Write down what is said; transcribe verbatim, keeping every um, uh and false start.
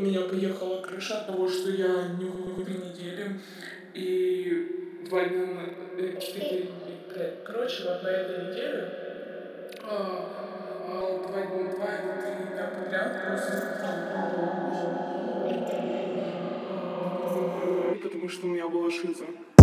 меня поехала крыша от того, что я не выхожу две недели. И два дня, э, четыре, пять. Короче, вот на этой неделе а, а, два дня, два или три дня подряд просто потому что у меня была шиза.